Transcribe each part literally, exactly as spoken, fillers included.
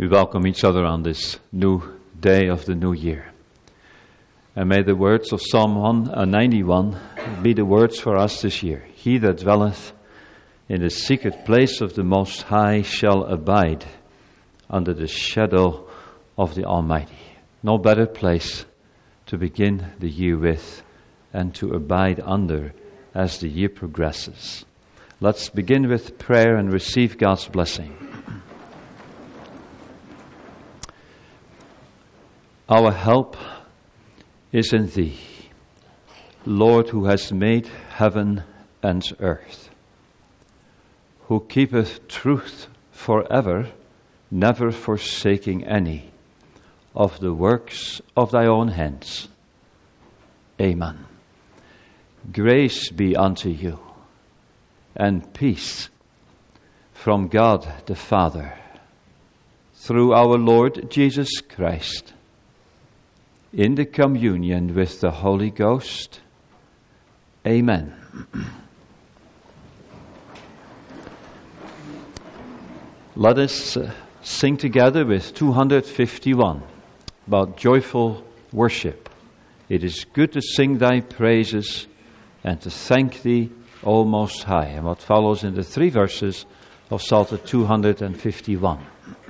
We welcome each other on this new day of the new year. And may the words of Psalm one ninety-one be the words for us this year. He that dwelleth in the secret place of the Most High shall abide under the shadow of the Almighty. No better place to begin the year with and to abide under as the year progresses. Let's begin with prayer and receive God's blessing. Our help is in Thee, Lord, who has made heaven and earth, who keepeth truth forever, never forsaking any of the works of Thy own hands. Amen. Grace be unto you, and peace from God the Father, through our Lord Jesus Christ, in the communion with the Holy Ghost. Amen. Let us uh, sing together with two hundred fifty-one about joyful worship. It is good to sing Thy praises and to thank Thee, O Most High. And what follows in the three verses of Psalter two hundred fifty-one.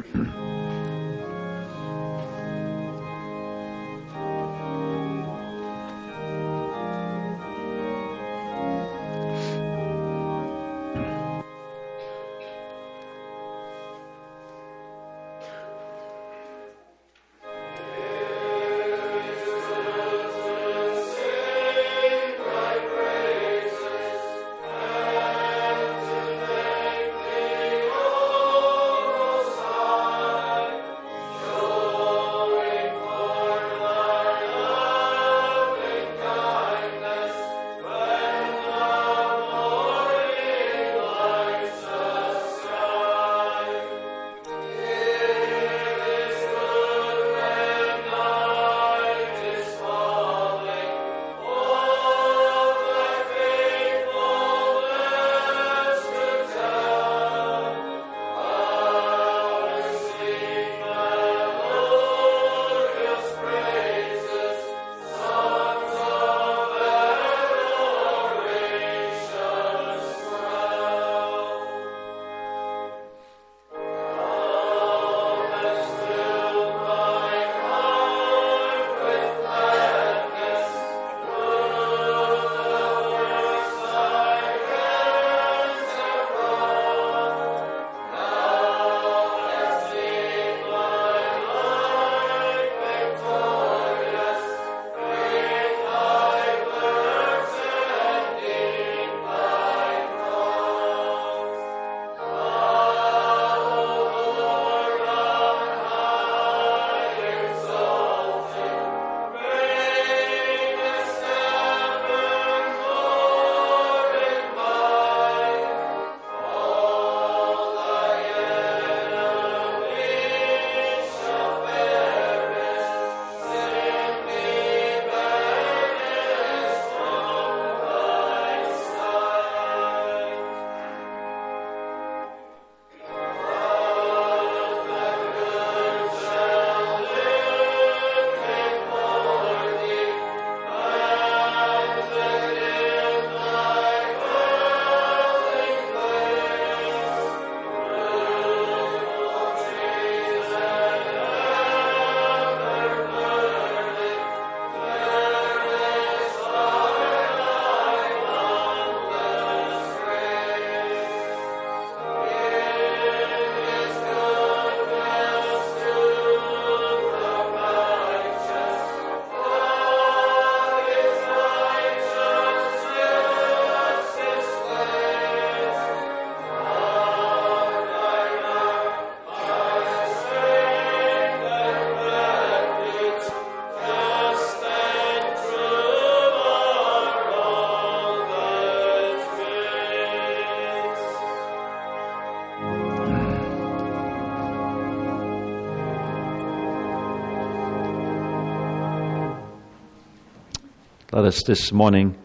Let us this morning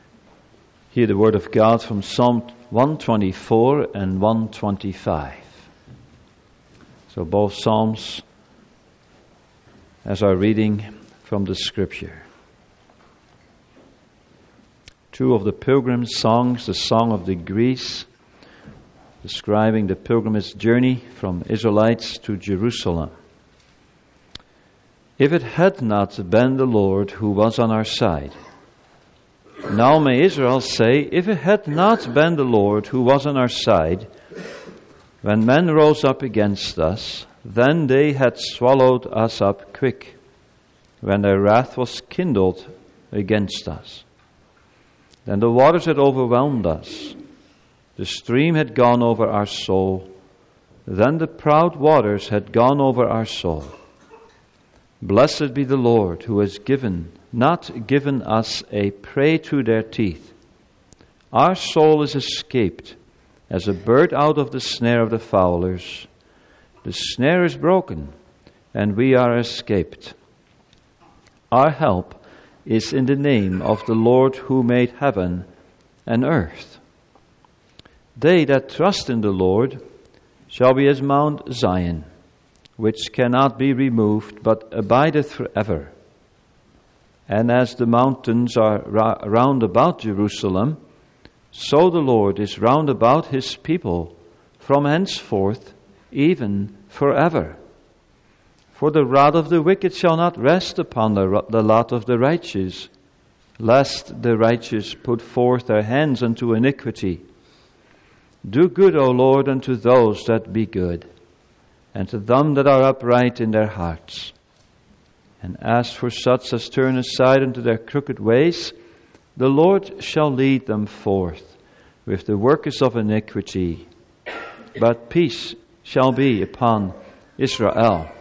hear the word of God from Psalm one twenty-four and one twenty-five. So So both psalms as our reading from the Scripture. Two of the pilgrim's songs, the Song of the Greece, describing the pilgrimage journey from Israelites to Jerusalem. If it had not been the Lord who was on our side. Now may Israel say, if it had not been the Lord who was on our side, when men rose up against us, then they had swallowed us up quick, when their wrath was kindled against us. Then the waters had overwhelmed us, the stream had gone over our soul, then the proud waters had gone over our soul. Blessed be the Lord who has given, not given us a prey to their teeth. Our soul is escaped as a bird out of the snare of the fowlers. The snare is broken, and we are escaped. Our help is in the name of the Lord who made heaven and earth. They that trust in the Lord shall be as Mount Zion, which cannot be removed, but abideth forever. And as the mountains are ra- round about Jerusalem, so the Lord is round about his people from henceforth, even forever. For the rod of the wicked shall not rest upon the, the lot of the righteous, lest the righteous put forth their hands unto iniquity. Do good, O Lord, unto those that be good, and to them that are upright in their hearts. And as for such as turn aside unto their crooked ways, the Lord shall lead them forth with the workers of iniquity. But peace shall be upon Israel.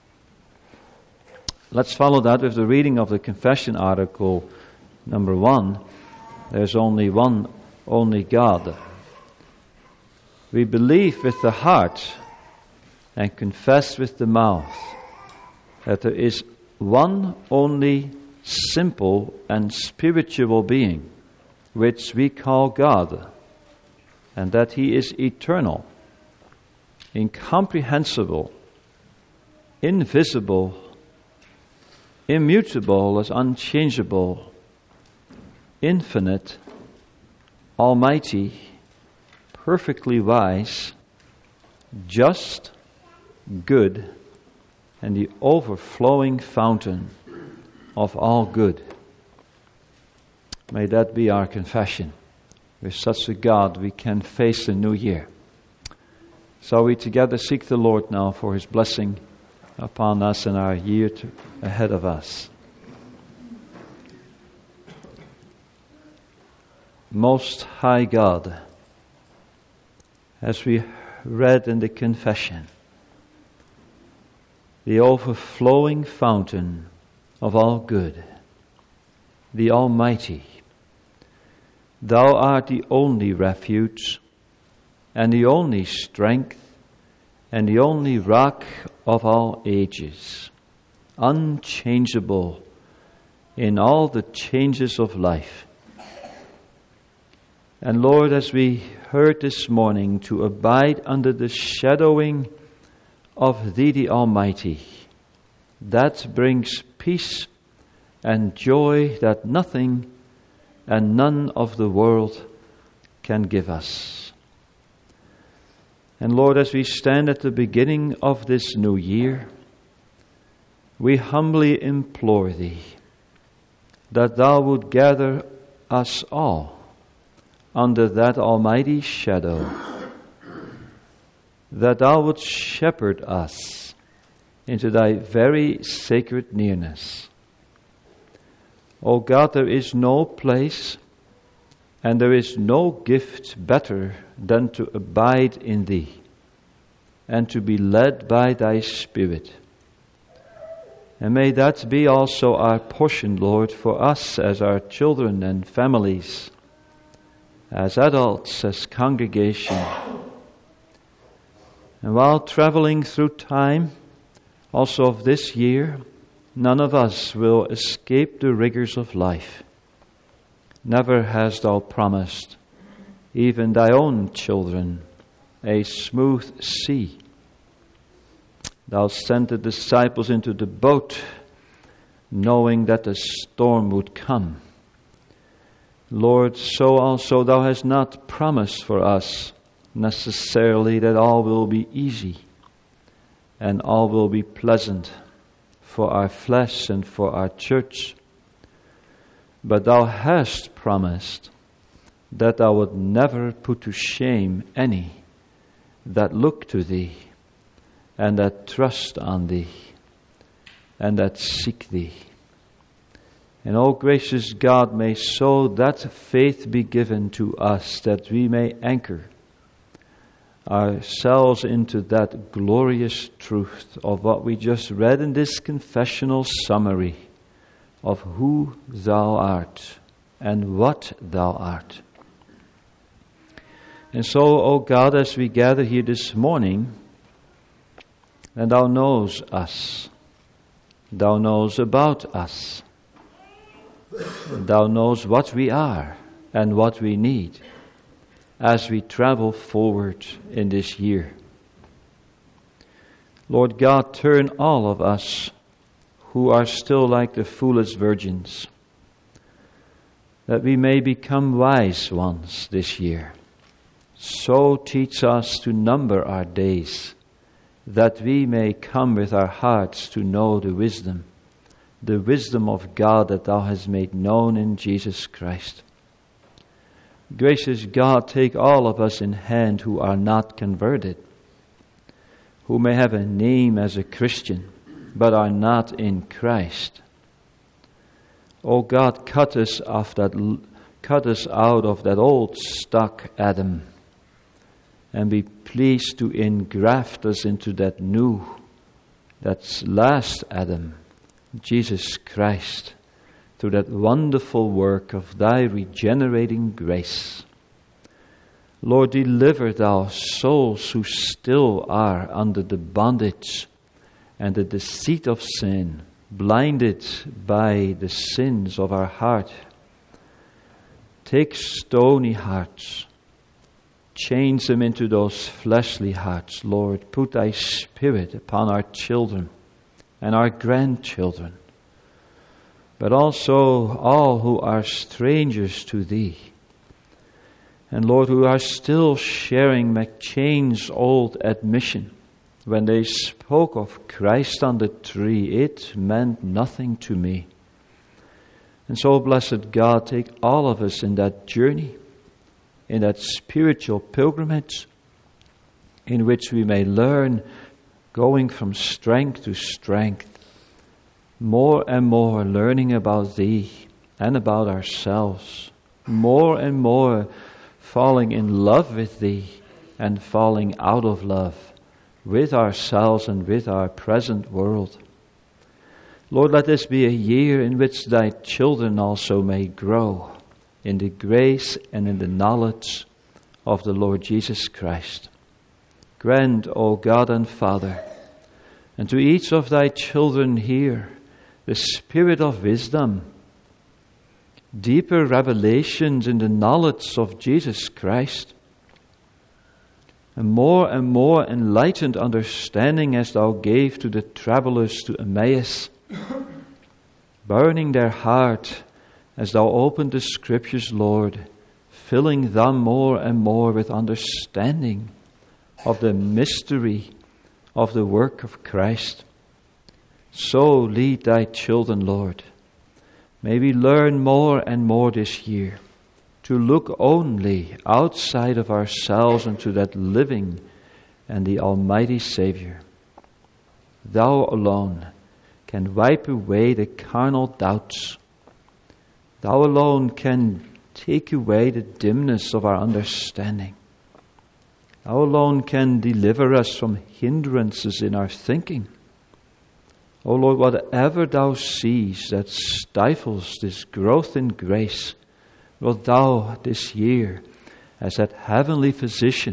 Let's follow that with the reading of the confession article number one. There's only one, only God. We believe with the heart and confess with the mouth that there is one only simple and spiritual being, which we call God, and that he is eternal, incomprehensible, invisible, immutable as unchangeable, infinite, almighty, perfectly wise, just, good, and the overflowing fountain of all good. May that be our confession. With such a God we can face the new year. So we together seek the Lord now for his blessing upon us and our year to, ahead of us. Most High God, as we read in the confession, the overflowing fountain of all good, the Almighty, thou art the only refuge and the only strength and the only rock of all ages, unchangeable in all the changes of life. And Lord, as we heard this morning, to abide under the shadowing of Thee, the Almighty, that brings peace and joy that nothing and none of the world can give us. And Lord, as we stand at the beginning of this new year, we humbly implore Thee that Thou would gather us all under that almighty shadow, that Thou would shepherd us into Thy very sacred nearness. O God, there is no place and there is no gift better than to abide in Thee and to be led by Thy Spirit. And may that be also our portion, Lord, for us as our children and families, as adults, as congregation. And while traveling through time, also of this year, none of us will escape the rigors of life. Never hast Thou promised, even Thy own children, a smooth sea. Thou sent the disciples into the boat, knowing that the storm would come. Lord, so also Thou hast not promised for us necessarily that all will be easy and all will be pleasant for our flesh and for our church. But Thou hast promised that Thou would never put to shame any that look to Thee and that trust on Thee and that seek Thee. And, O gracious God, may so that faith be given to us that we may anchor ourselves into that glorious truth of what we just read in this confessional summary of who Thou art and what Thou art. And so, O God, as we gather here this morning, and Thou knows us, Thou knows about us, Thou knows what we are and what we need as we travel forward in this year. Lord God, turn all of us who are still like the foolish virgins, that we may become wise ones this year. So teach us to number our days, that we may come with our hearts to know the wisdom, the wisdom of God that Thou hast made known in Jesus Christ. Gracious God, take all of us in hand who are not converted, who may have a name as a Christian, but are not in Christ. O God, cut us off that, cut us out of that old stuck Adam, and be pleased to engraft us into that new, that last Adam, Jesus Christ, through that wonderful work of Thy regenerating grace. Lord, deliver Thou souls who still are under the bondage and the deceit of sin, blinded by the sins of our heart. Take stony hearts, change them into those fleshly hearts, Lord. Put Thy Spirit upon our children and our grandchildren, but also all who are strangers to Thee. And Lord, who are still sharing McChain's old admission. When they spoke of Christ on the tree, it meant nothing to me. And so, blessed God, take all of us in that journey, in that spiritual pilgrimage, in which we may learn, going from strength to strength, more and more learning about Thee and about ourselves, more and more falling in love with Thee and falling out of love with ourselves and with our present world. Lord, let this be a year in which Thy children also may grow in the grace and in the knowledge of the Lord Jesus Christ. Grant, O God and Father, and to each of Thy children here, the spirit of wisdom, deeper revelations in the knowledge of Jesus Christ, and more and more enlightened understanding as Thou gave to the travelers to Emmaus, burning their heart as Thou opened the Scriptures, Lord, filling them more and more with understanding of the mystery of the work of Christ. So lead Thy children, Lord. May we learn more and more this year to look only outside of ourselves into that living and the Almighty Savior. Thou alone can wipe away the carnal doubts. Thou alone can take away the dimness of our understanding. Thou alone can deliver us from hindrances in our thinking. O Lord, whatever Thou sees that stifles this growth in grace, wilt Thou this year, as that heavenly physician,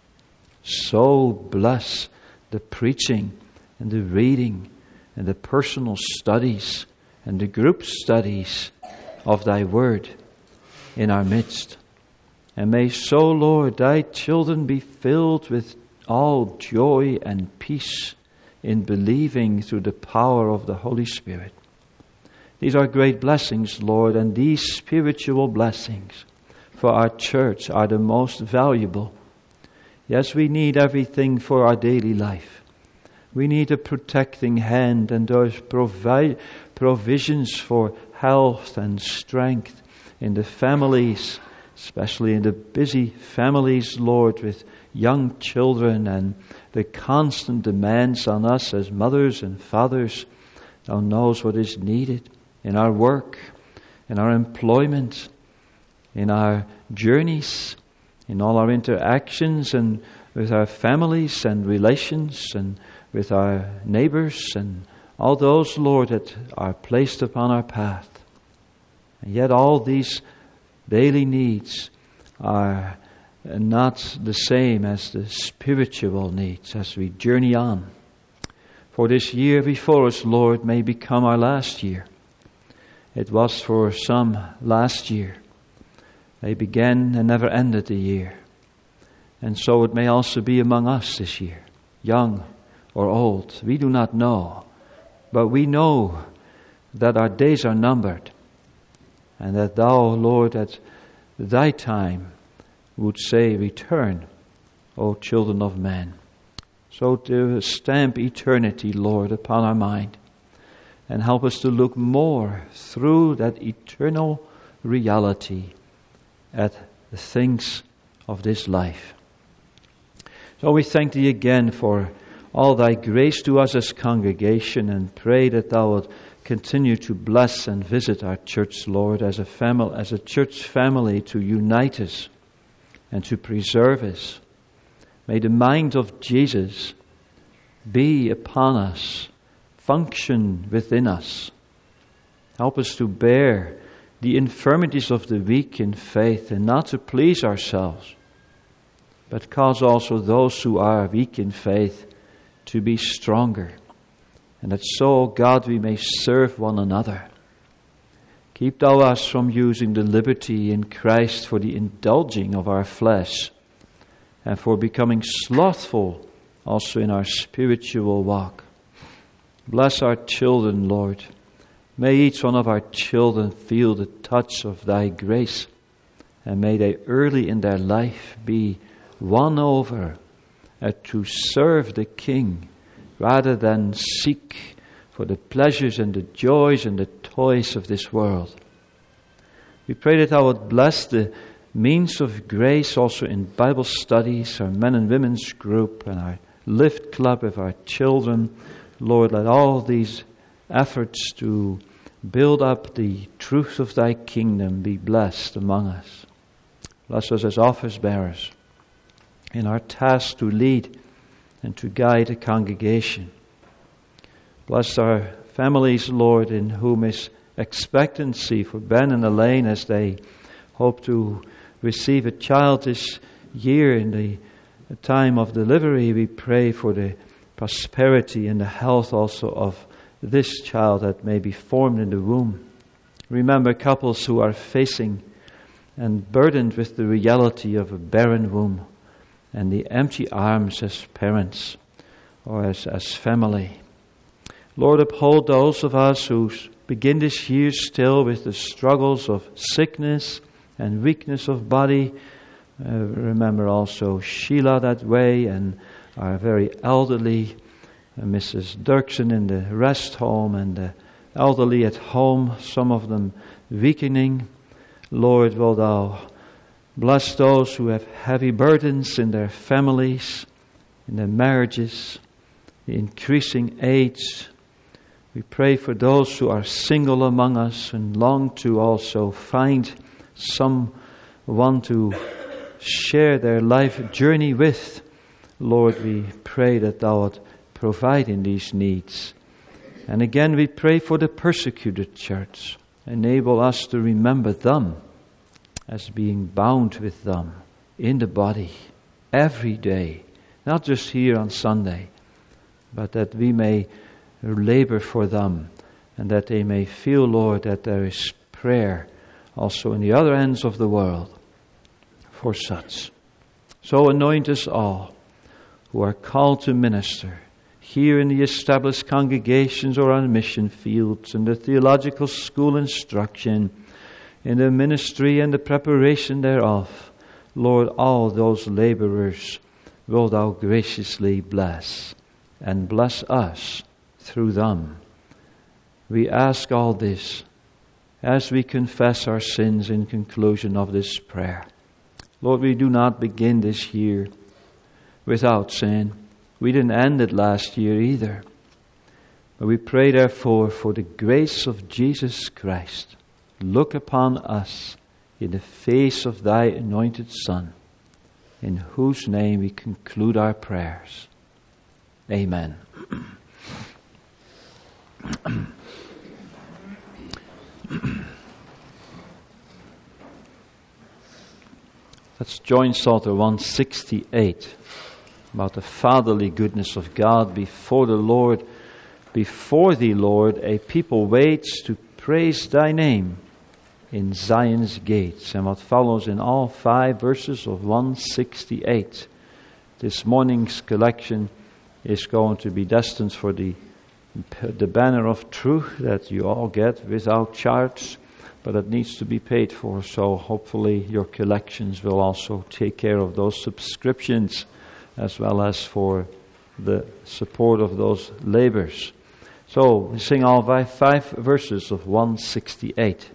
so bless the preaching and the reading and the personal studies and the group studies of Thy Word in our midst. And may so, Lord, Thy children be filled with all joy and peace in believing through the power of the Holy Spirit. These are great blessings, Lord, and these spiritual blessings for our church are the most valuable. Yes, we need everything for our daily life. We need a protecting hand and those provi- provisions for health and strength in the families, especially in the busy families, Lord, with young children and the constant demands on us as mothers and fathers. Thou knows what is needed in our work, in our employment, in our journeys, in all our interactions and with our families and relations and with our neighbors and all those, Lord, that are placed upon our path. And yet all these daily needs are not the same as the spiritual needs as we journey on. For this year before us, Lord, may become our last year. It was for some last year. They began and never ended the year. And so it may also be among us this year, young or old. We do not know. But we know that our days are numbered. And that Thou, Lord, at Thy time would say, return, O children of men. So to stamp eternity, Lord, upon our mind. And help us to look more through that eternal reality at the things of this life. So we thank Thee again for all Thy grace to us as congregation and pray that Thou wilt continue to bless and visit our church, Lord, as a family, as a church family, to unite us and to preserve us. May the mind of Jesus be upon us, function within us. Help us to bear the infirmities of the weak in faith and not to please ourselves, but cause also those who are weak in faith to be stronger. And that so, God, we may serve one another. Keep Thou us from using the liberty in Christ for the indulging of our flesh and for becoming slothful also in our spiritual walk. Bless our children, Lord. May each one of our children feel the touch of Thy grace, and may they early in their life be won over uh, to serve the King rather than seek for the pleasures and the joys and the toys of this world. We pray that Thou would bless the means of grace also in Bible studies, our men and women's group and our Lift Club of our children. Lord, let all these efforts to build up the truth of Thy kingdom be blessed among us. Bless us as office bearers in our task to lead and to guide a congregation. Bless our families, Lord, in whom is expectancy for Ben and Elaine as they hope to receive a child this year in the time of delivery. We pray for the prosperity and the health also of this child that may be formed in the womb. Remember couples who are facing and burdened with the reality of a barren womb and the empty arms as parents or as, as family. Lord, uphold those of us who begin this year still with the struggles of sickness and weakness of body. Uh, remember also Sheila that way and our very elderly uh, Missus Dirksen in the rest home and the elderly at home, some of them weakening. Lord, will Thou bless those who have heavy burdens in their families, in their marriages, the increasing age. We pray for those who are single among us and long to also find someone to share their life journey with. Lord, we pray that Thou wilt provide in these needs. And again, we pray for the persecuted church. Enable us to remember them as being bound with them in the body every day, not just here on Sunday, but that we may labor for them and that they may feel, Lord, that there is prayer also in the other ends of the world for such. So anoint us all who are called to minister here in the established congregations or on mission fields, in the theological school instruction, in the ministry and the preparation thereof. Lord, all those laborers will Thou graciously bless, and bless us through them. We ask all this as we confess our sins in conclusion of this prayer. Lord, we do not begin this year without sin. We didn't end it last year either. But we pray therefore for the grace of Jesus Christ. Look upon us in the face of Thy anointed Son, in whose name we conclude our prayers. Amen. Let's join Psalter one sixty-eight about the fatherly goodness of God. Before the Lord, before Thee, Lord, a people waits to praise Thy name in Zion's gates. And what follows in all five verses of one sixty-eight. This morning's collection is going to be destined for the the banner of truth that you all get without charge, but it needs to be paid for. So hopefully your collections will also take care of those subscriptions, as well as for the support of those labors. So we sing all five, five verses of one sixty-eight.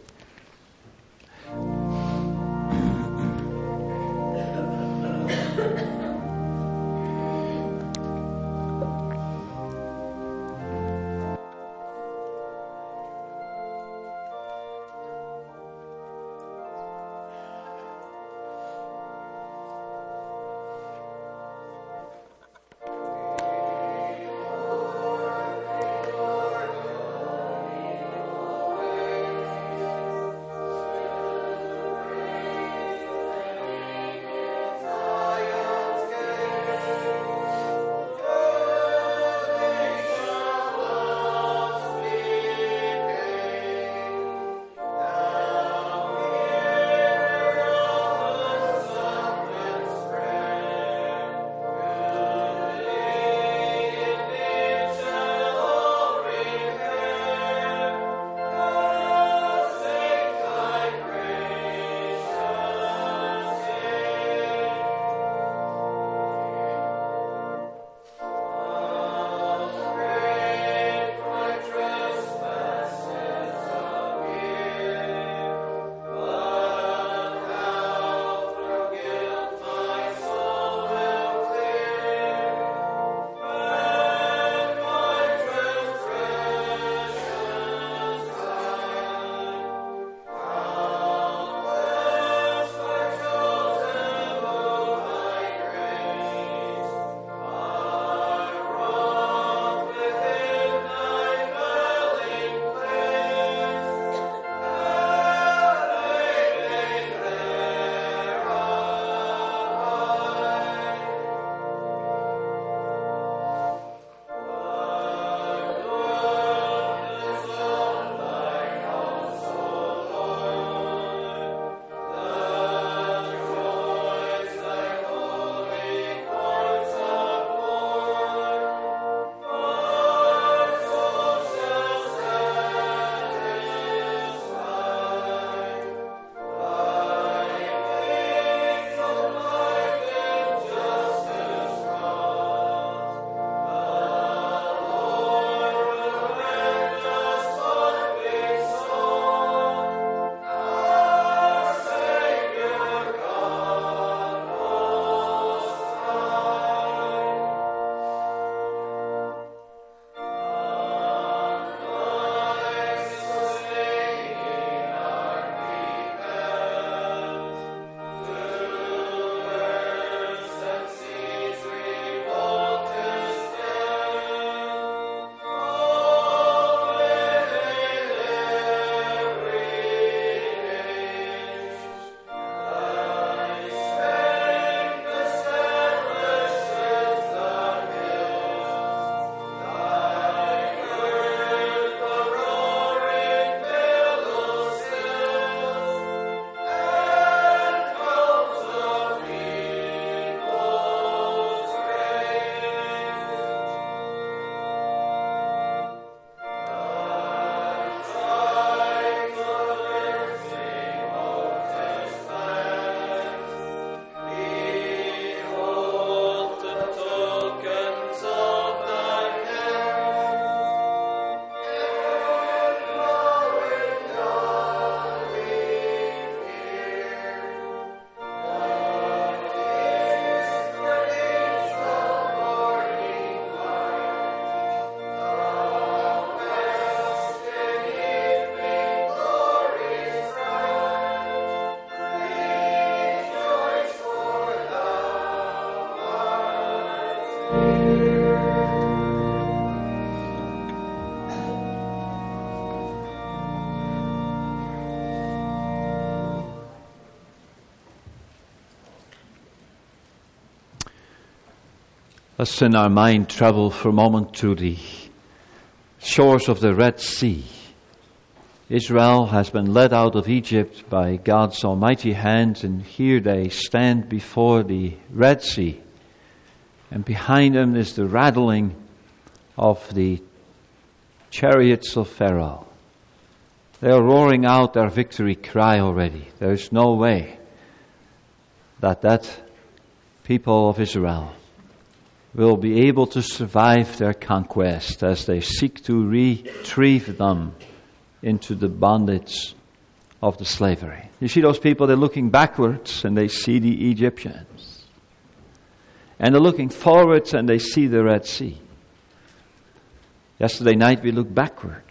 Let's in our mind travel for a moment to the shores of the Red Sea. Israel has been led out of Egypt by God's almighty hand, and here they stand before the Red Sea. And behind them is the rattling of the chariots of Pharaoh. They are roaring out their victory cry already. There is no way that that people of Israel will be able to survive their conquest as they seek to retrieve them into the bondage of the slavery. You see those people, they're looking backwards and they see the Egyptians. And they're looking forwards and they see the Red Sea. Yesterday night we looked backwards.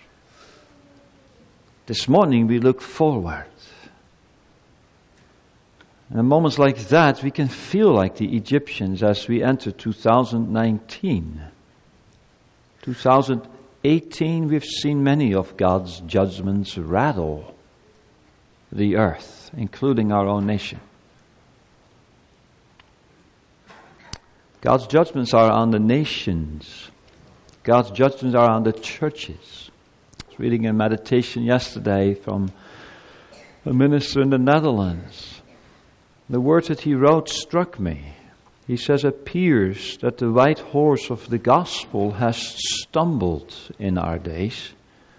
This morning we look forward. And in moments like that, we can feel like the Egyptians as we enter two thousand nineteen. two thousand eighteen, we've seen many of God's judgments rattle the earth, including our own nation. God's judgments are on the nations. God's judgments are on the churches. I was reading a meditation yesterday from a minister in the Netherlands. The words that he wrote struck me. He says, it appears that the white horse of the gospel has stumbled in our days.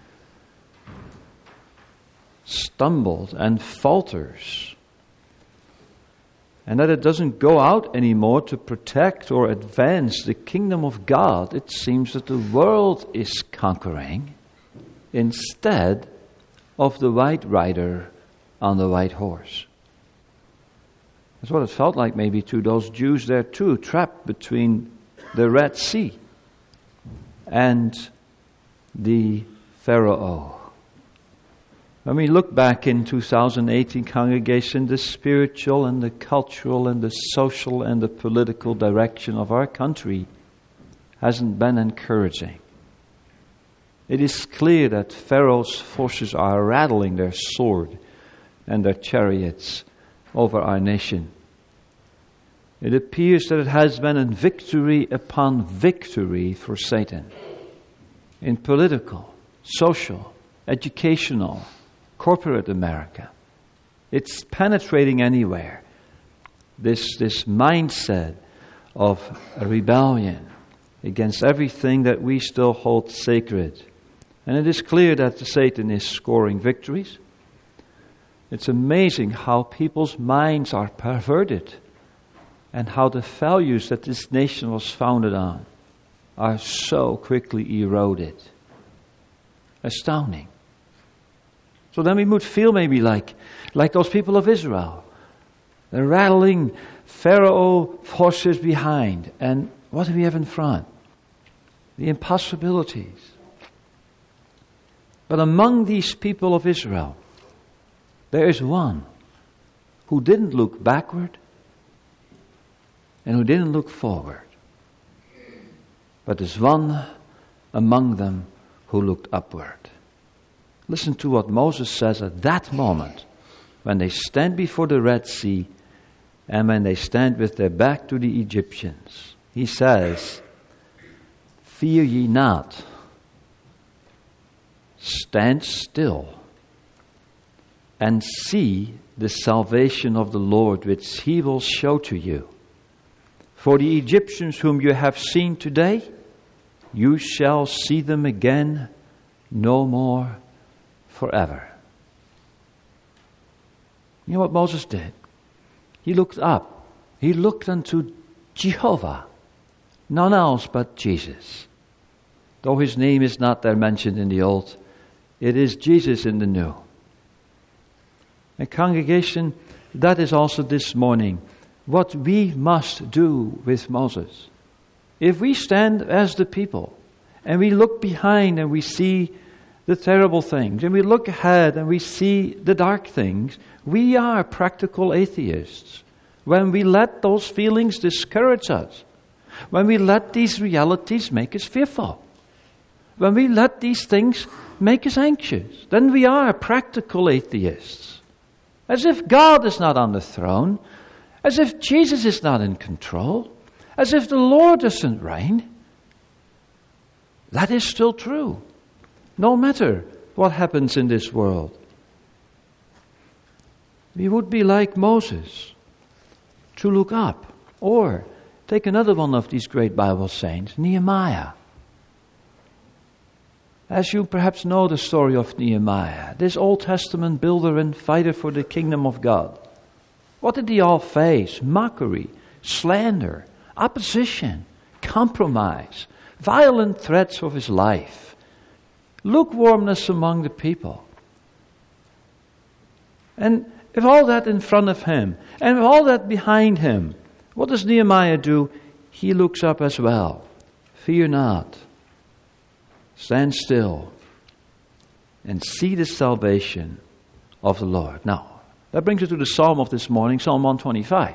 Stumbled and falters. And that it doesn't go out anymore to protect or advance the kingdom of God. It seems that the world is conquering instead of the white rider on the white horse. That's what it felt like maybe to those Jews there too, trapped between the Red Sea and the Pharaoh. When we look back in two thousand eighteen, congregation, the spiritual and the cultural and the social and the political direction of our country hasn't been encouraging. It is clear that Pharaoh's forces are rattling their sword and their chariots over our nation. It appears that it has been a victory upon victory for Satan in political, social, educational, corporate America. It's penetrating anywhere. This, this mindset of a rebellion against everything that we still hold sacred. And it is clear that Satan is scoring victories. It's amazing how people's minds are perverted and how the values that this nation was founded on are so quickly eroded. Astounding. So then we would feel maybe like, like those people of Israel. They're rattling Pharaoh forces behind. And what do we have in front? The impossibilities. But among these people of Israel, there is one who didn't look backward and who didn't look forward. But there's one among them who looked upward. Listen to what Moses says at that moment when they stand before the Red Sea and when they stand with their back to the Egyptians. He says, "Fear ye not, stand still and see the salvation of the Lord, which he will show to you. For the Egyptians whom you have seen today, you shall see them again no more forever." You know what Moses did? He looked up. He looked unto Jehovah, none else but Jesus. Though his name is not there mentioned in the Old, it is Jesus in the New. And congregation, that is also this morning what we must do with Moses. If we stand as the people and we look behind and we see the terrible things and we look ahead and we see the dark things, we are practical atheists. When we let those feelings discourage us, when we let these realities make us fearful, when we let these things make us anxious, then we are practical atheists. As if God is not on the throne, as if Jesus is not in control, As if the Lord doesn't reign. That is still true, no matter what happens in this world. We would be like Moses, to look up. Or take another one of these great Bible saints, Nehemiah. As you perhaps know the story of Nehemiah, this Old Testament builder and fighter for the kingdom of God. What did he all face? Mockery, slander, opposition, compromise, violent threats of his life, lukewarmness among the people. And with all that in front of him, and with all that behind him, what does Nehemiah do? He looks up as well. Fear not. Stand still and see the salvation of the Lord. Now, that brings us to the psalm of this morning, Psalm one twenty-five.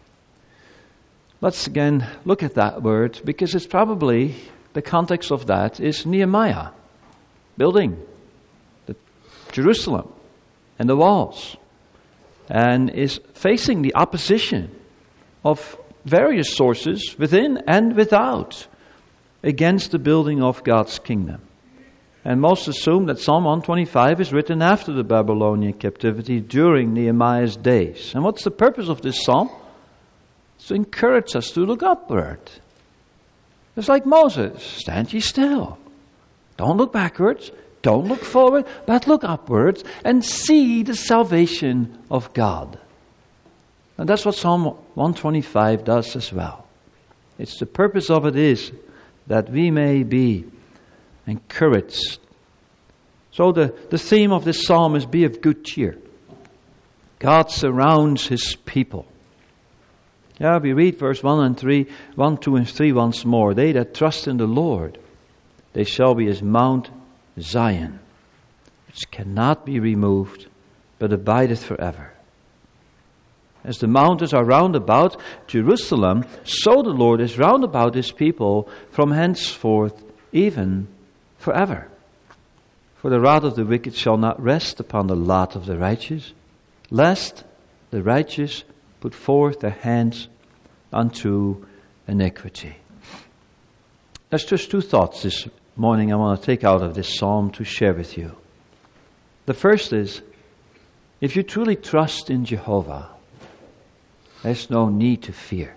Let's again look at that word, because it's probably, the context of that is Nehemiah building the Jerusalem and the walls, and is facing the opposition of various sources within and without against the building of God's kingdom. And most assume that Psalm one twenty-five is written after the Babylonian captivity during Nehemiah's days. And what's the purpose of this psalm? It's to encourage us to look upward. It's like Moses, stand ye still. Don't look backwards, don't look forward, but look upwards and see the salvation of God. And that's what Psalm one twenty-five does as well. It's the purpose of it is that we may be encouraged. So the, the theme of this psalm is be of good cheer. God surrounds his people. Yeah, we read verse one and three, one, two and three once more. They that trust in the Lord, they shall be as Mount Zion, which cannot be removed, but abideth forever. As the mountains are round about Jerusalem, so the Lord is round about his people from henceforth, even forever. For the wrath of the wicked shall not rest upon the lot of the righteous, lest the righteous put forth their hands unto iniquity. There's just two thoughts this morning I want to take out of this psalm to share with you. The first is, if you truly trust in Jehovah, there's no need to fear.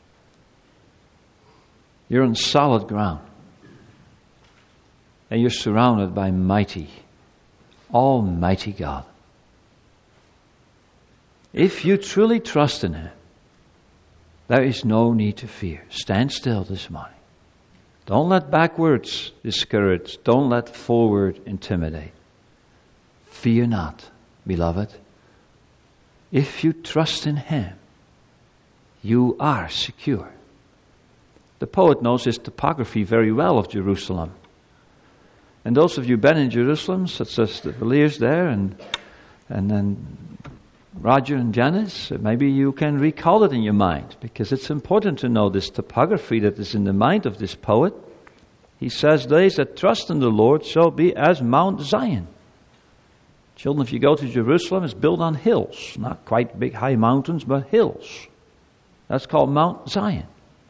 You're on solid ground. And you're surrounded by mighty, almighty God. If you truly trust in him, there is no need to fear. Stand still this morning. Don't let backwards discourage. Don't let forward intimidate. Fear not, beloved. If you trust in him, you are secure. The poet knows his topography very well of Jerusalem. And those of you who've been in Jerusalem, such as the Villiers there, and and then Roger and Janice, maybe you can recall it in your mind, because it's important to know this topography that is in the mind of this poet. He says, they that trust in the Lord shall be as Mount Zion. Children, if you go to Jerusalem, it's built on hills, not quite big high mountains, but hills. That's called Mount Zion.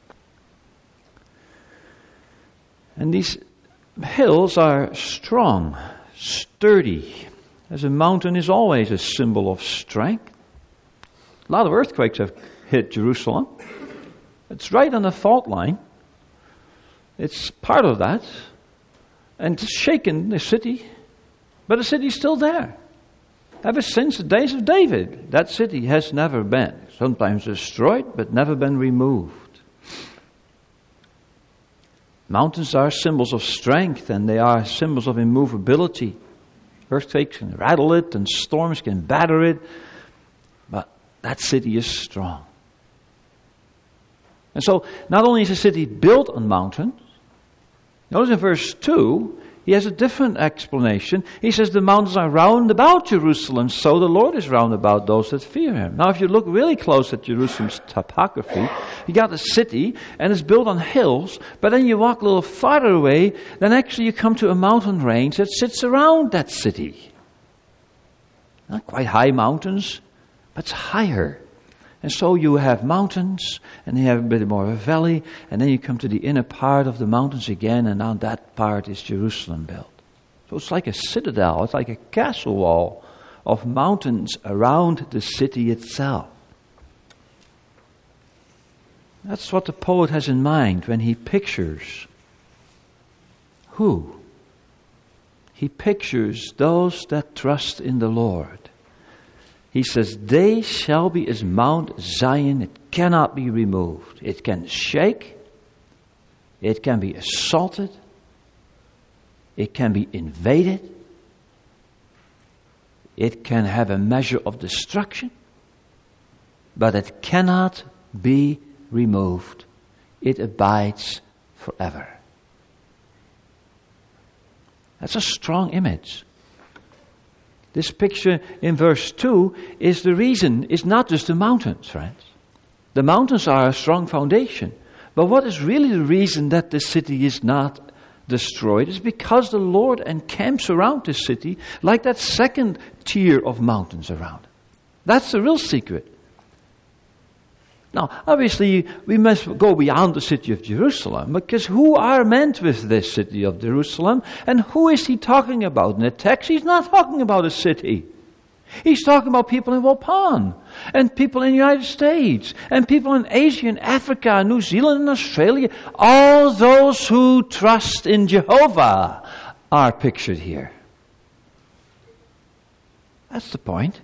And these hills are strong, sturdy, as a mountain is always a symbol of strength. A lot of earthquakes have hit Jerusalem. It's right on the fault line. It's part of that. And it's shaken the city. But the city's still there. Ever since the days of David, that city has never been, sometimes destroyed, but never been removed. Mountains are symbols of strength, and they are symbols of immovability. Earthquakes can rattle it, and storms can batter it, but that city is strong. And so, not only is the city built on mountains, notice in verse two, he has a different explanation. He says the mountains are round about Jerusalem, so the Lord is round about those that fear him. Now, if you look really close at Jerusalem's topography, you got a city, and it's built on hills, but then you walk a little farther away, then actually you come to a mountain range that sits around that city. Not quite high mountains, but it's higher. And so you have mountains, and you have a bit more of a valley, and then you come to the inner part of the mountains again, and on that part is Jerusalem built. So it's like a citadel, it's like a castle wall of mountains around the city itself. That's what the poet has in mind when he pictures who? He pictures those that trust in the Lord. He says, they shall be as Mount Zion, it cannot be removed. It can shake, it can be assaulted, it can be invaded, it can have a measure of destruction, but it cannot be removed. It abides forever. That's a strong image. This picture in verse two is the reason. It's not just the mountains, friends. The mountains are a strong foundation. But what is really the reason that the city is not destroyed is because the Lord encamps around the city like that second tier of mountains around it. That's the real secret. Now, obviously, we must go beyond the city of Jerusalem, because who are meant with this city of Jerusalem? And who is he talking about in the text? He's not talking about a city. He's talking about people in Waupun, and people in the United States, and people in Asia and Africa, New Zealand and Australia. All those who trust in Jehovah are pictured here. That's the point.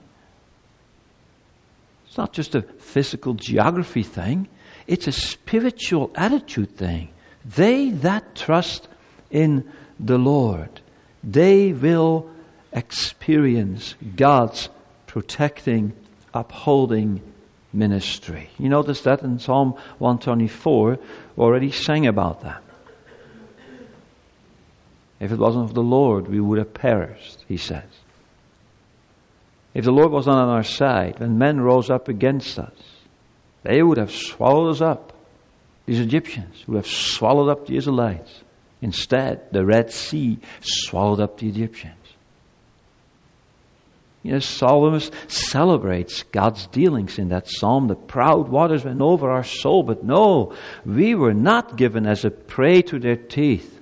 It's not just a physical geography thing. It's a spiritual attitude thing. They that trust in the Lord, they will experience God's protecting, upholding ministry. You notice that in Psalm one twenty-four, we already sang about that. If it wasn't of the Lord, we would have perished, he says. If the Lord was not on our side, when men rose up against us, they would have swallowed us up. These Egyptians would have swallowed up the Israelites. Instead, the Red Sea swallowed up the Egyptians. You know, Psalmist celebrates God's dealings in that psalm. The proud waters went over our soul, but no, we were not given as a prey to their teeth.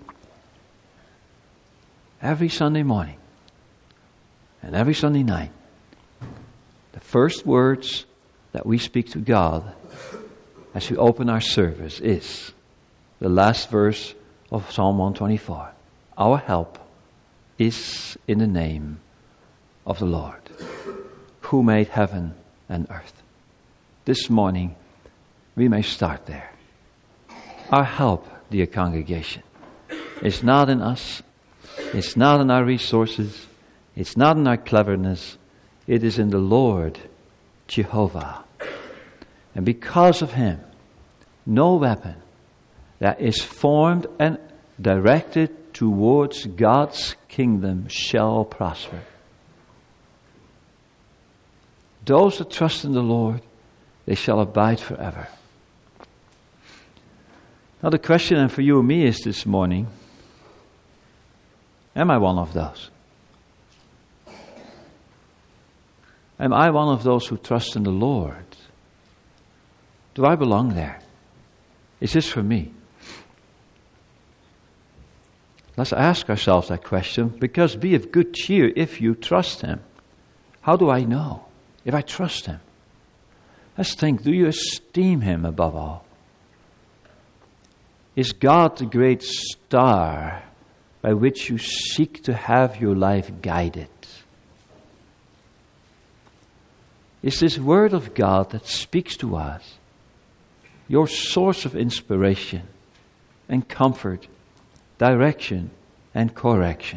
Every Sunday morning and every Sunday night, the first words that we speak to God as we open our service is the last verse of Psalm one twenty-four. Our help is in the name of the Lord, who made heaven and earth. This morning, we may start there. Our help, dear congregation, is not in us. It's not in our resources. It's not in our cleverness. It is in the Lord, Jehovah. And because of Him, no weapon that is formed and directed towards God's kingdom shall prosper. Those that trust in the Lord, they shall abide forever. Now the question for you and me is this morning, am I one of those? Am I one of those who trust in the Lord? Do I belong there? Is this for me? Let's ask ourselves that question, because be of good cheer if you trust Him. How do I know if I trust Him? Let's think, do you esteem Him above all? Is God the great star by which you seek to have your life guided? Is this Word of God that speaks to us your source of inspiration and comfort, direction and correction?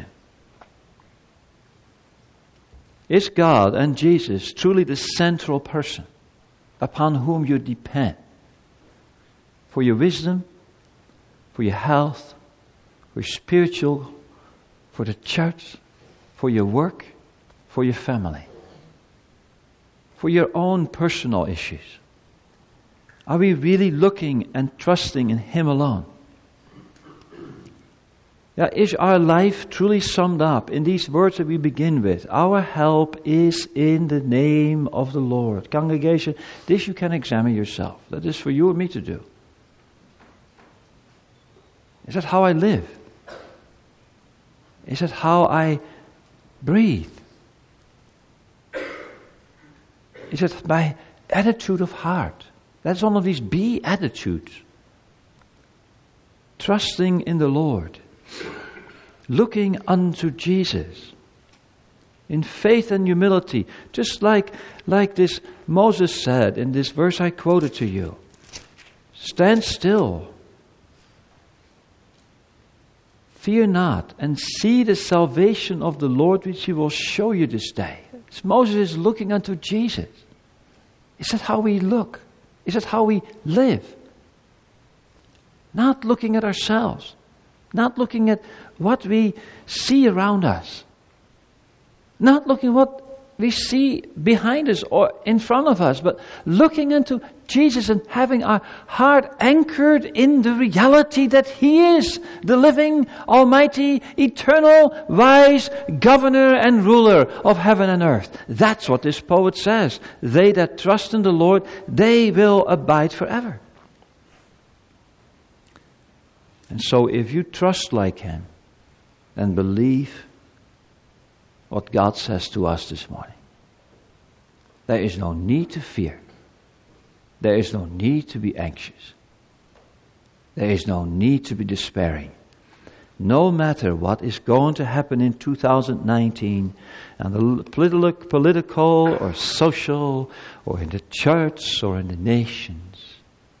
Is God and Jesus truly the central person upon whom you depend for your wisdom, for your health, for your spiritual, for the church, for your work, for your family, for your own personal issues? Are we really looking and trusting in Him alone? Yeah, is our life truly summed up in these words that we begin with? Our help is in the name of the Lord. Congregation, this you can examine yourself. That is for you and me to do. Is that how I live? Is that how I breathe? Is it my attitude of heart? That's one of these be attitudes. Trusting in the Lord. Looking unto Jesus. In faith and humility. Just like, like this Moses said in this verse I quoted to you. Stand still. Fear not, and see the salvation of the Lord which He will show you this day. As Moses is looking unto Jesus. Is that how we look? Is that how we live? Not looking at ourselves. Not looking at what we see around us. Not looking what we see behind us or in front of us, but looking into Jesus and having our heart anchored in the reality that He is the living, almighty, eternal, wise governor and ruler of heaven and earth. That's what this poet says. They that trust in the Lord, they will abide forever. And so if you trust like Him, then believe what God says to us this morning. There is no need to fear. There is no need to be anxious. There is no need to be despairing. No matter what is going to happen in two thousand nineteen, and the political, political or social, or in the church or in the nations,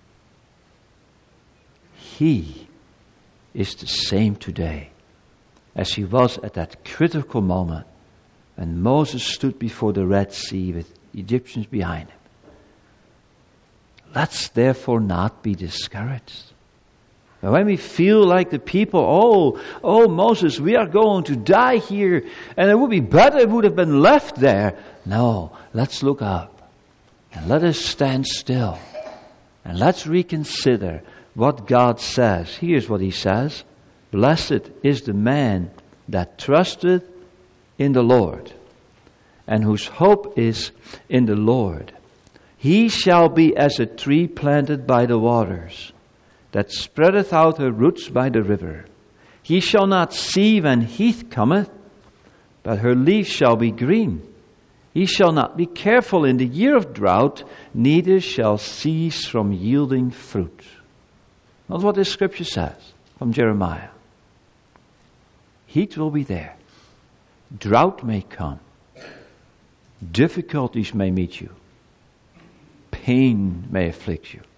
He is the same today as He was at that critical moment when Moses stood before the Red Sea with Egyptians behind him. Let's therefore not be discouraged. And when we feel like the people, oh, oh Moses, we are going to die here, and it would be better if it would have been left there. No, let's look up and let us stand still and let's reconsider what God says. Here's what He says. Blessed is the man that trusteth in the Lord, and whose hope is in the Lord. He shall be as a tree planted by the waters, that spreadeth out her roots by the river. He shall not see when heat cometh, but her leaves shall be green. He shall not be careful in the year of drought, neither shall cease from yielding fruit. That's what this scripture says from Jeremiah. Heat will be there. Drought may come. Difficulties may meet you. Pain may afflict you.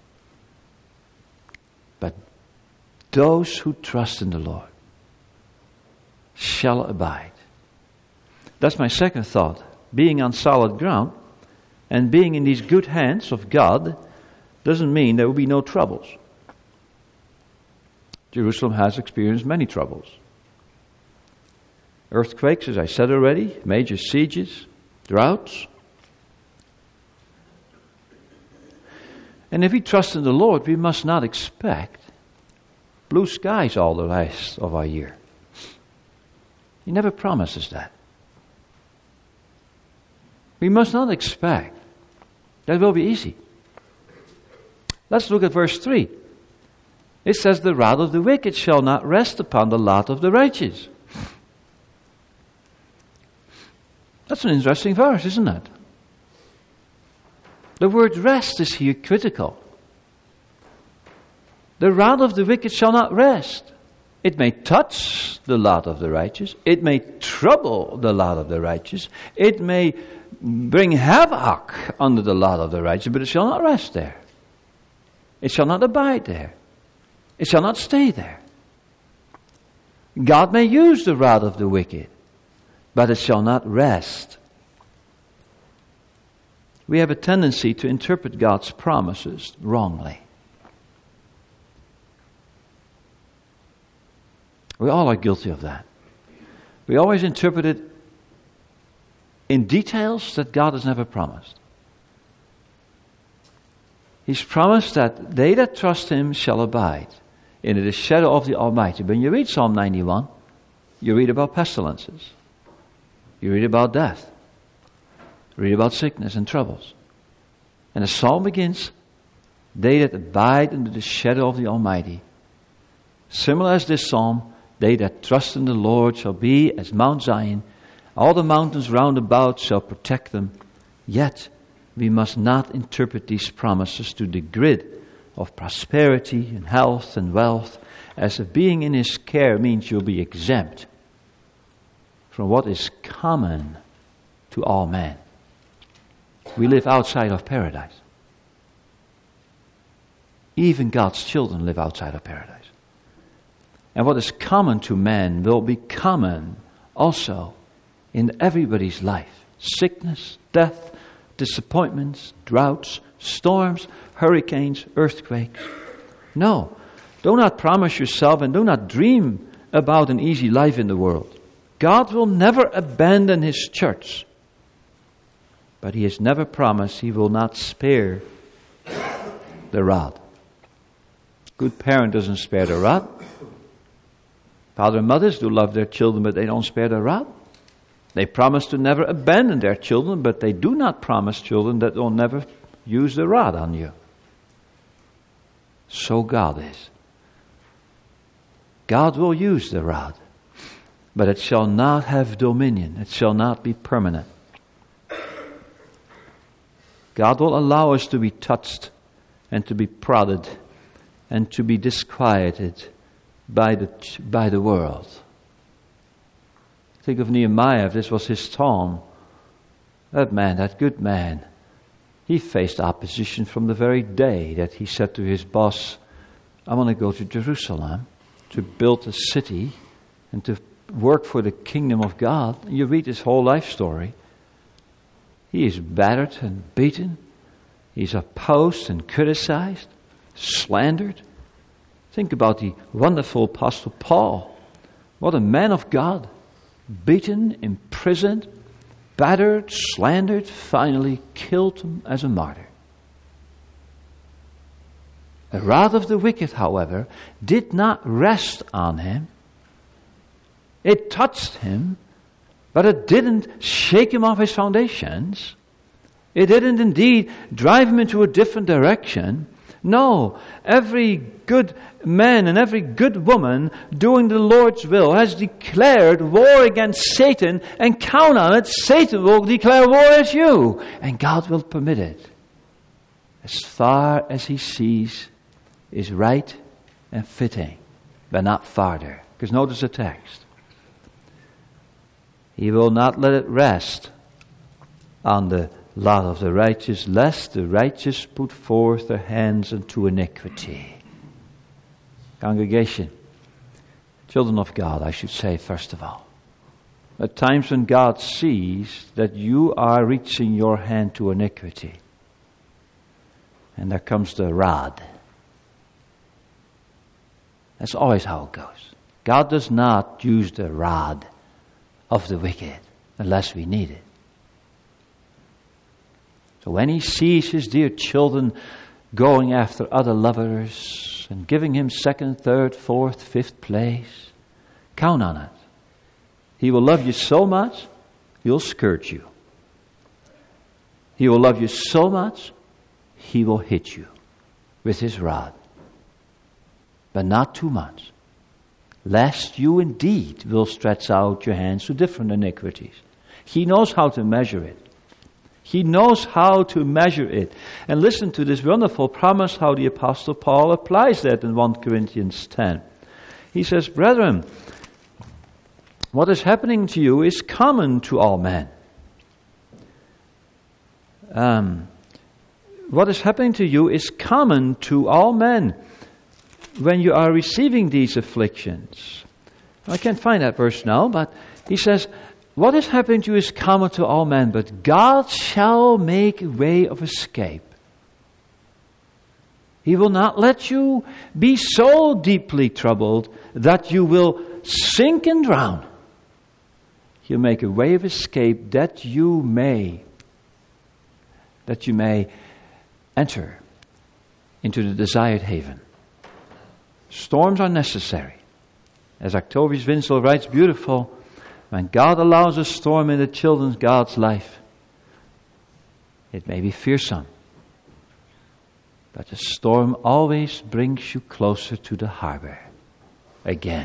But those who trust in the Lord shall abide. That's my second thought. Being on solid ground and being in these good hands of God doesn't mean there will be no troubles. Jerusalem has experienced many troubles. Earthquakes, as I said already, major sieges, droughts. And if we trust in the Lord, we must not expect blue skies all the rest of our year. He never promises that. We must not expect that it will be easy. Let's look at verse three. It says, the rod of the wicked shall not rest upon the lot of the righteous. That's an interesting verse, isn't it? The word rest is here critical. The rod of the wicked shall not rest. It may touch the lot of the righteous. It may trouble the lot of the righteous. It may bring havoc under the lot of the righteous, but it shall not rest there. It shall not abide there. It shall not stay there. God may use the rod of the wicked, but it shall not rest. We have a tendency to interpret God's promises wrongly. We all are guilty of that. We always interpret it in details that God has never promised. He's promised that they that trust Him shall abide. in the shadow of the Almighty. When you read Psalm ninety-one, you read about pestilences. You read about death. You read about sickness and troubles. And the psalm begins, they that abide under the shadow of the Almighty. Similar as this psalm, they that trust in the Lord shall be as Mount Zion. All the mountains round about shall protect them. Yet we must not interpret these promises to the grid of prosperity and health and wealth as if being in His care means you'll be exempt from what is common to all men. We live outside of paradise. Even God's children live outside of paradise. And what is common to man will be common also in everybody's life. Sickness, death, disappointments, droughts, storms, hurricanes, earthquakes. No, do not promise yourself and do not dream about an easy life in the world. God will never abandon His church. But He has never promised He will not spare the rod. Good parent doesn't spare the rod. Father and mothers do love their children, but they don't spare the rod. They promise to never abandon their children, but they do not promise children that they'll never use the rod on you. So God is. God will use the rod, but it shall not have dominion. It shall not be permanent. God will allow us to be touched and to be prodded and to be disquieted by the by the world. Think of Nehemiah, if this was his psalm. That man, that good man, he faced opposition from the very day that he said to his boss, I want to go to Jerusalem to build a city and to work for the kingdom of God. And you read his whole life story. He is battered and beaten. He's opposed and criticized, slandered. Think about the wonderful Apostle Paul. What a man of God. Beaten, imprisoned, battered, slandered, finally killed as a martyr. The wrath of the wicked, however, did not rest on him. It touched him, but it didn't shake him off his foundations. It didn't indeed drive him into a different direction. No, every good man and every good woman doing the Lord's will has declared war against Satan, and count on it, Satan will declare war at you, and God will permit it as far as He sees is right and fitting, but not farther. Because notice the text. He will not let it rest on the lot of the righteous, lest the righteous put forth their hands unto iniquity. Congregation, children of God, I should say first of all, at times when God sees that you are reaching your hand to iniquity, and there comes the rod. That's always how it goes. God does not use the rod of the wicked unless we need it. So when He sees His dear children going after other lovers and giving Him second, third, fourth, fifth place, count on it. He will love you so much, He'll scourge you. He will love you so much, He will hit you with His rod. But not too much, lest you indeed will stretch out your hands to different iniquities. He knows how to measure it. He knows how to measure it. And listen to this wonderful promise how the Apostle Paul applies that in First Corinthians ten. He says, brethren, what is happening to you is common to all men. Um, what is happening to you is common to all men when you are receiving these afflictions. I can't find that verse now, but he says, what is happening to you is common to all men, but God shall make a way of escape. He will not let you be so deeply troubled that you will sink and drown. He'll make a way of escape that you may, that you may enter into the desired haven. Storms are necessary. As Octavius Winslow writes, beautiful, when God allows a storm in the children's God's life, it may be fearsome, but the storm always brings you closer to the harbor again.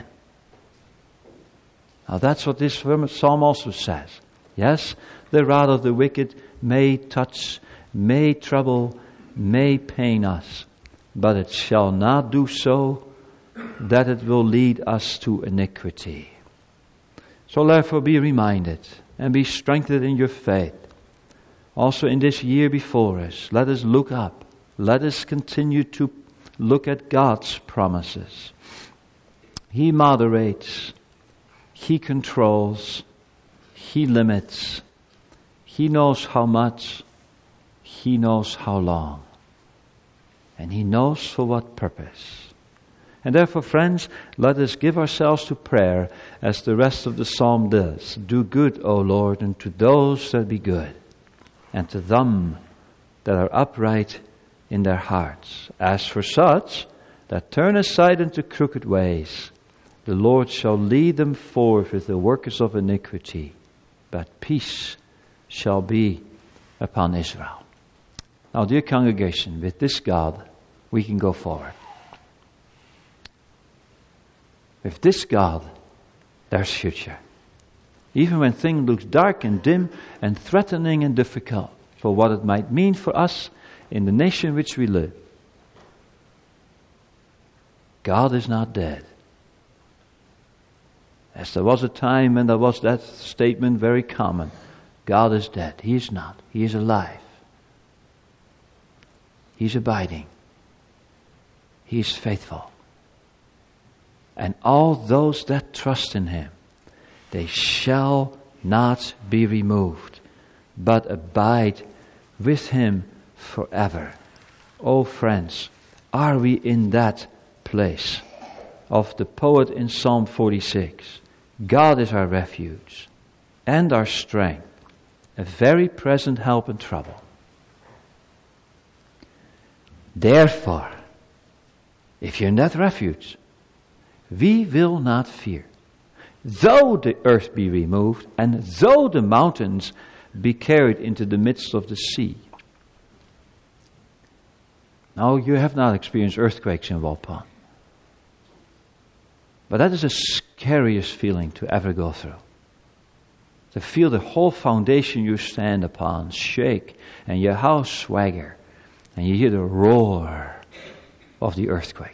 Now that's what this psalm also says. Yes, the wrath of the wicked may touch, may trouble, may pain us, but it shall not do so that it will lead us to iniquity. So therefore be reminded and be strengthened in your faith. Also in this year before us, let us look up. Let us continue to look at God's promises. He moderates. He controls. He limits. He knows how much. He knows how long. And He knows for what purpose. And therefore, friends, let us give ourselves to prayer as the rest of the psalm does. Do good, O Lord, and to those that be good, and to them that are upright in their hearts. As for such that turn aside into crooked ways, the Lord shall lead them forth with the workers of iniquity, but peace shall be upon Israel. Now, dear congregation, with this God, we can go forward. With this God, there's future. Even when things look dark and dim and threatening and difficult for what it might mean for us in the nation in which we live. God is not dead. As there was a time when there was that statement very common. God is dead. He is not. He is alive. He's abiding. He is faithful. And all those that trust in Him, they shall not be removed, but abide with Him forever. Oh friends, are we in that place of the poet in Psalm forty-six? God is our refuge and our strength, a very present help in trouble. Therefore, if you're in that refuge, we will not fear. Though the earth be removed, and though the mountains be carried into the midst of the sea. Now, you have not experienced earthquakes in Walpon. But that is the scariest feeling to ever go through. To feel the whole foundation you stand upon shake, and your house swagger, and you hear the roar of the earthquake.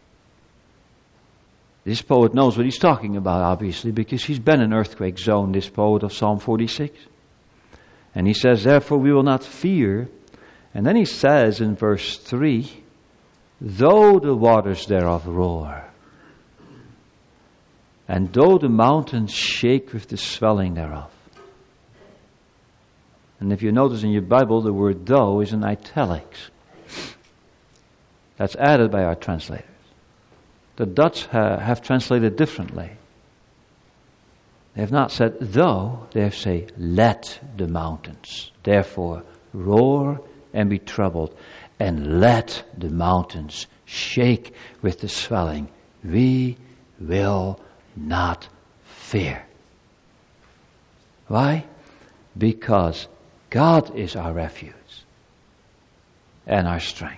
This poet knows what he's talking about, obviously, because he's been in an earthquake zone, this poet of Psalm forty-six. And he says, therefore we will not fear. And then he says in verse three, though the waters thereof roar, and though the mountains shake with the swelling thereof. And if you notice in your Bible, the word though is in italics. That's added by our translators. The Dutch ha- have translated differently. They have not said though, they have said let the mountains therefore roar and be troubled, and let the mountains shake with the swelling. We will not fear. Why? Because God is our refuge and our strength.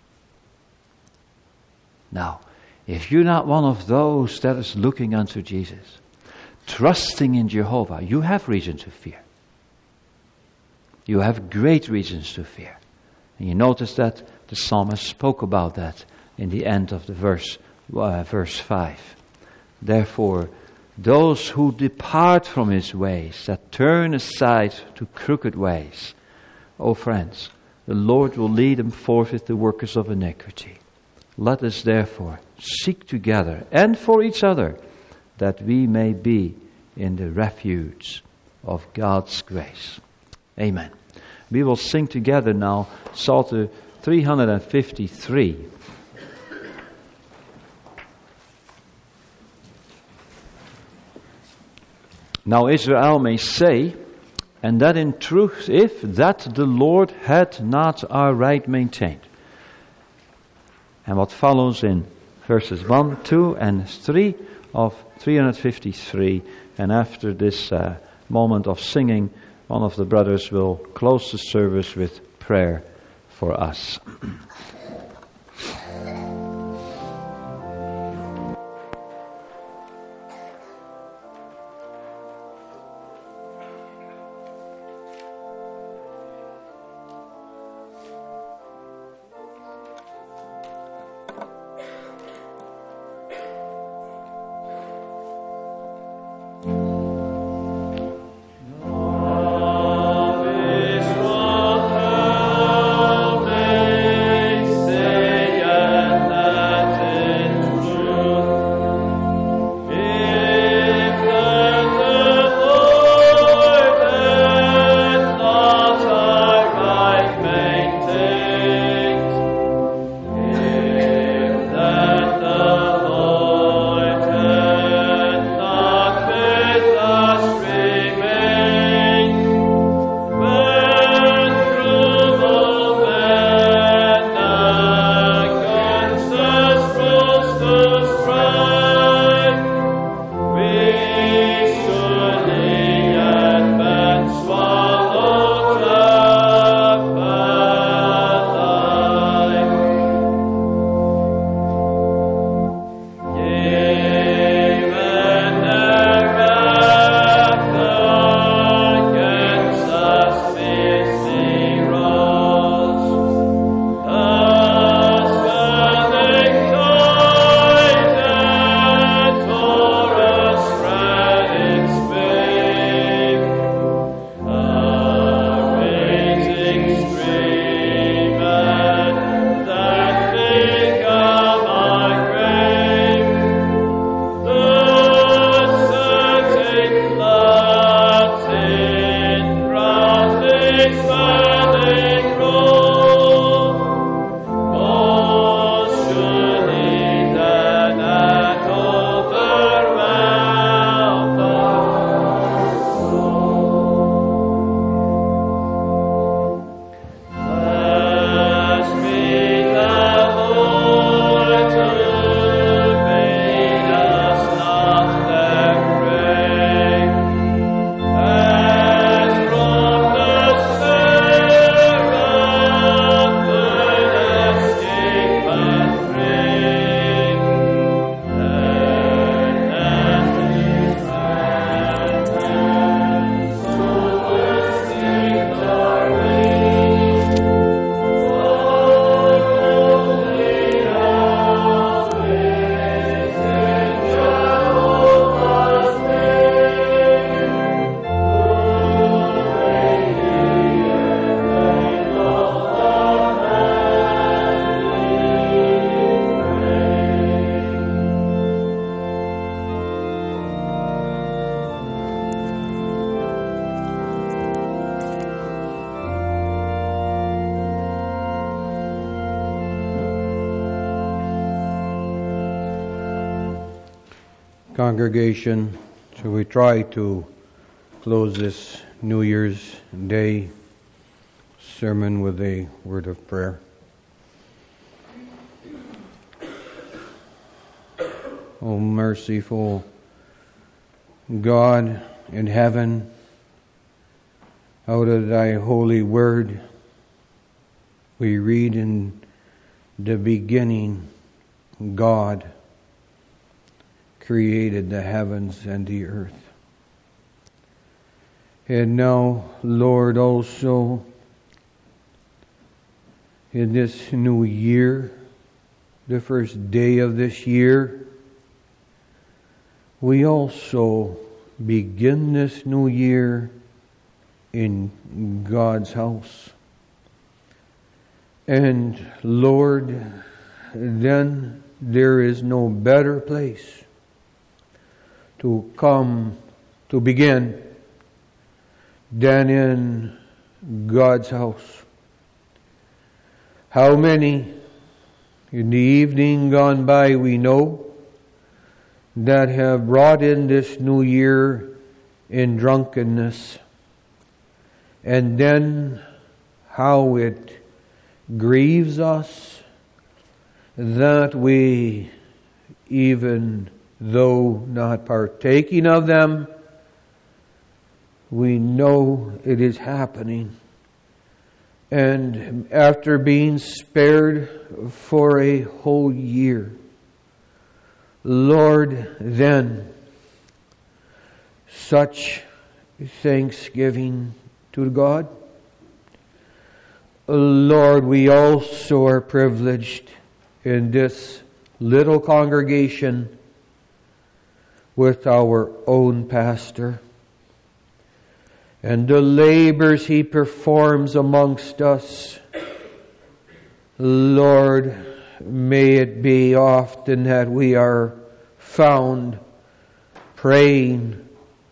Now, if you're not one of those that is looking unto Jesus, trusting in Jehovah, you have reason to fear. You have great reasons to fear. And you notice that the psalmist spoke about that in the end of the verse, uh, verse five. Therefore, those who depart from his ways, that turn aside to crooked ways, O friends, the Lord will lead them forth with the workers of iniquity. Let us therefore seek together and for each other that we may be in the refuge of God's grace. Amen. We will sing together now Psalter three hundred fifty-three. Now Israel may say, and that in truth, if that the Lord had not our right maintained. And what follows in verses one, two, and three of three hundred fifty-three. And after this uh, moment of singing, one of the brothers will close the service with prayer for us. Congregation, so we try to close this New Year's Day sermon with a word of prayer. O merciful God in heaven, out of thy holy word we read in the beginning, God created the heavens and the earth. And now, Lord, also in this new year, the first day of this year, we also begin this new year in God's house. And Lord, then there is no better place to come to begin than in God's house. How many in the evening gone by we know that have brought in this new year in drunkenness, and then how it grieves us that we even though not partaking of them, we know it is happening. And after being spared for a whole year, Lord, then, such thanksgiving to God. Lord, we also are privileged in this little congregation with our own pastor and the labors he performs amongst us. Lord, may it be often that we are found praying,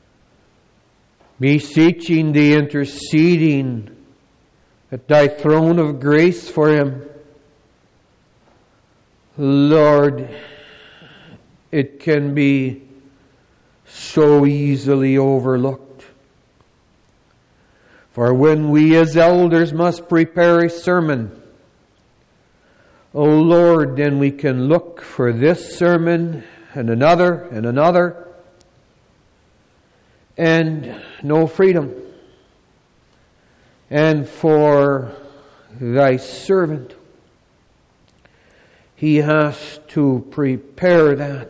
beseeching thee, interceding at thy throne of grace for him. Lord, it can be so easily overlooked. For when we as elders must prepare a sermon, O Lord, then we can look for this sermon and another and another, and no freedom. And for thy servant, he has to prepare that.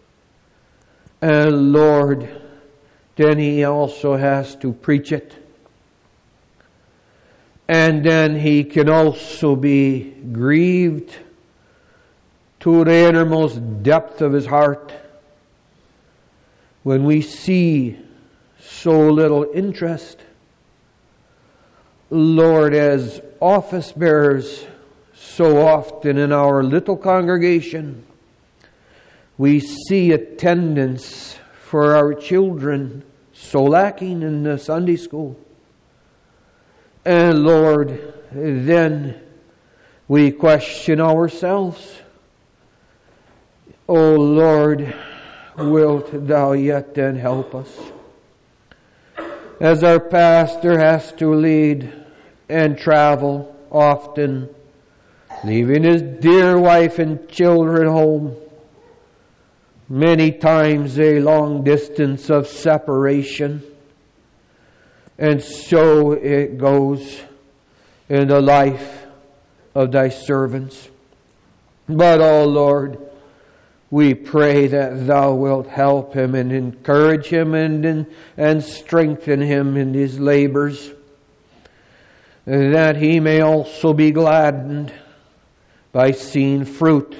And Lord, then he also has to preach it. And then he can also be grieved to the innermost depth of his heart when we see so little interest. Lord, as office bearers, so often in our little congregation, we see attendance for our children so lacking in the Sunday school. And Lord, then we question ourselves. O Lord, wilt thou yet then help us? As our pastor has to lead and travel often, leaving his dear wife and children home, many times a long distance of separation. And so it goes in the life of thy servants. But, O Lord, we pray that thou wilt help him and encourage him and, and strengthen him in his labors, that he may also be gladdened by seeing fruit.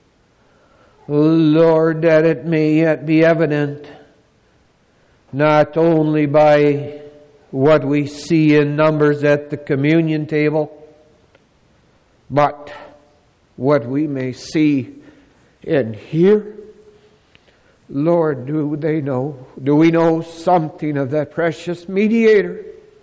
Lord, that it may yet be evident, not only by what we see in numbers at the communion table, but what we may see and hear. Lord, do they know? Do we know something of that precious mediator?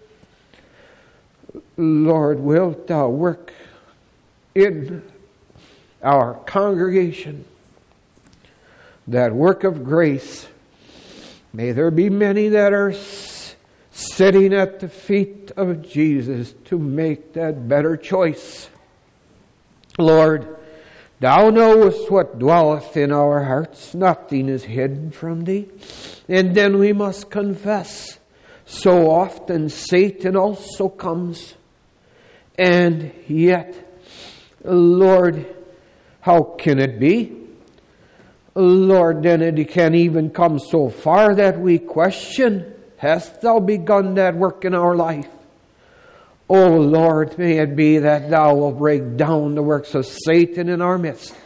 Lord, wilt thou work in our congregation that work of grace? May there be many that are sitting at the feet of Jesus to make that better choice. Lord, thou knowest what dwelleth in our hearts. Nothing is hidden from thee. And then we must confess, so often Satan also comes. And yet, Lord, how can it be? Lord, then it can even come so far that we question, hast thou begun that work in our life? O Lord, may it be that thou wilt break down the works of Satan in our midst.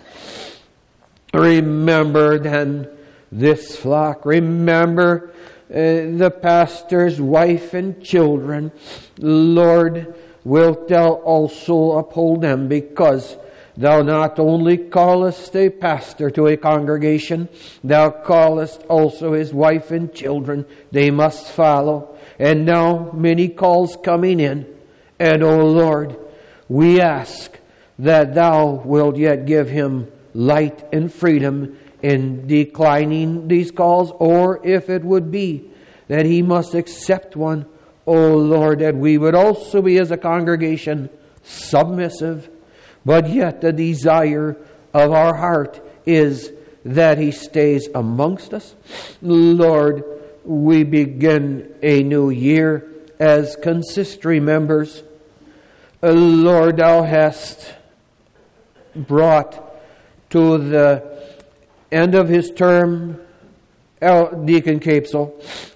Remember then this flock. Remember uh, the pastor's wife and children. Lord, wilt thou also uphold them, because thou not only callest a pastor to a congregation, thou callest also his wife and children. They must follow. And now many calls coming in. And, O Lord, we ask that thou wilt yet give him light and freedom in declining these calls, or if it would be that he must accept one, O Lord, that we would also be as a congregation submissive. But yet the desire of our heart is that He stays amongst us. Lord, we begin a new year as consistory members. Lord, Thou hast brought to the end of his term Deacon Capesel.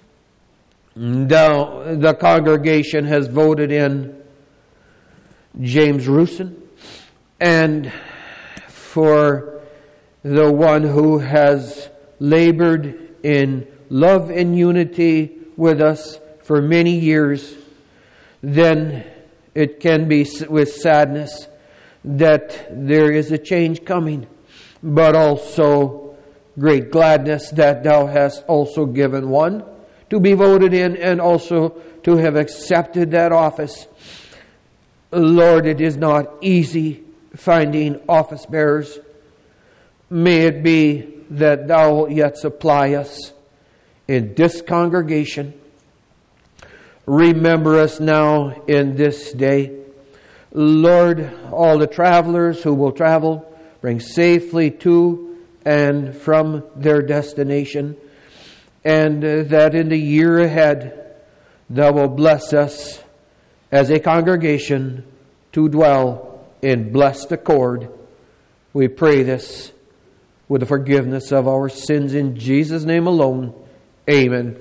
Now, the congregation has voted in James Rusin, and for the one who has labored in love and unity with us for many years, then it can be with sadness that there is a change coming, but also great gladness that Thou hast also given one to be voted in and also to have accepted that office. Lord, it is not easy finding office bearers. May it be that Thou yet supply us in this congregation. Remember us now in this day. Lord, all the travelers who will travel, bring safely to and from their destination, and uh, that in the year ahead Thou will bless us as a congregation to dwell in blessed accord. We pray this with the forgiveness of our sins in Jesus' name alone. Amen.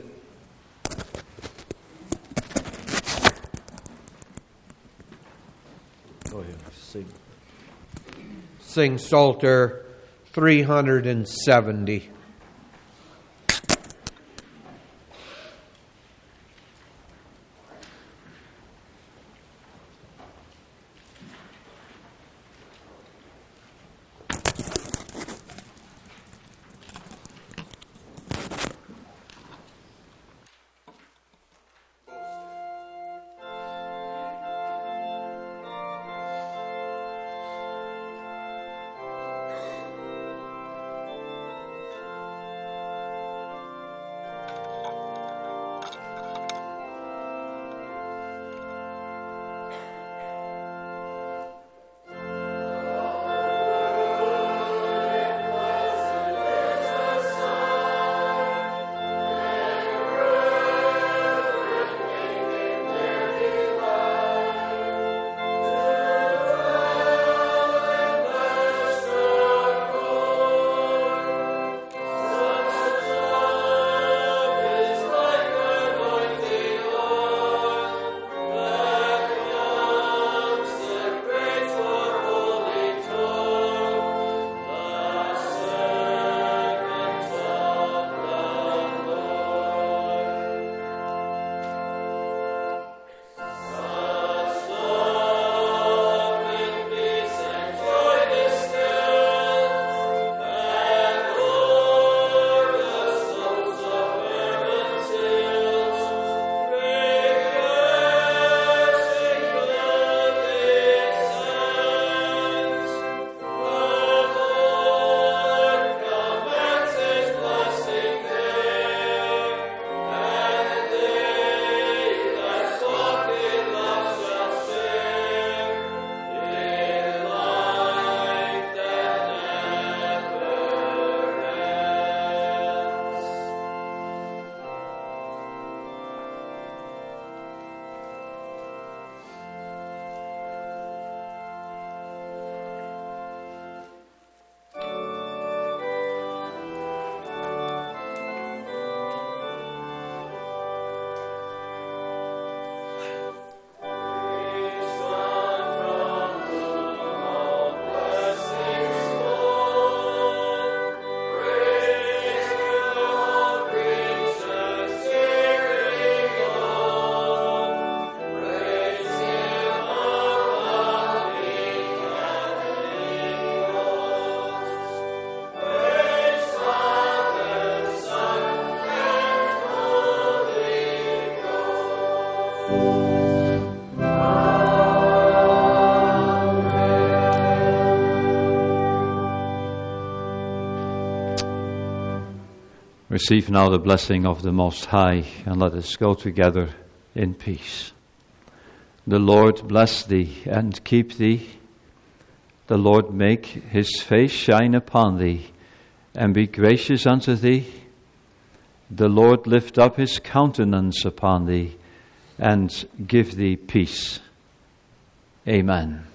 Go ahead, sing. Sing Psalter three hundred seventy. Receive now the blessing of the Most High, and let us go together in peace. The Lord bless thee and keep thee. The Lord make his face shine upon thee and be gracious unto thee. The Lord lift up his countenance upon thee, and give thee peace. Amen.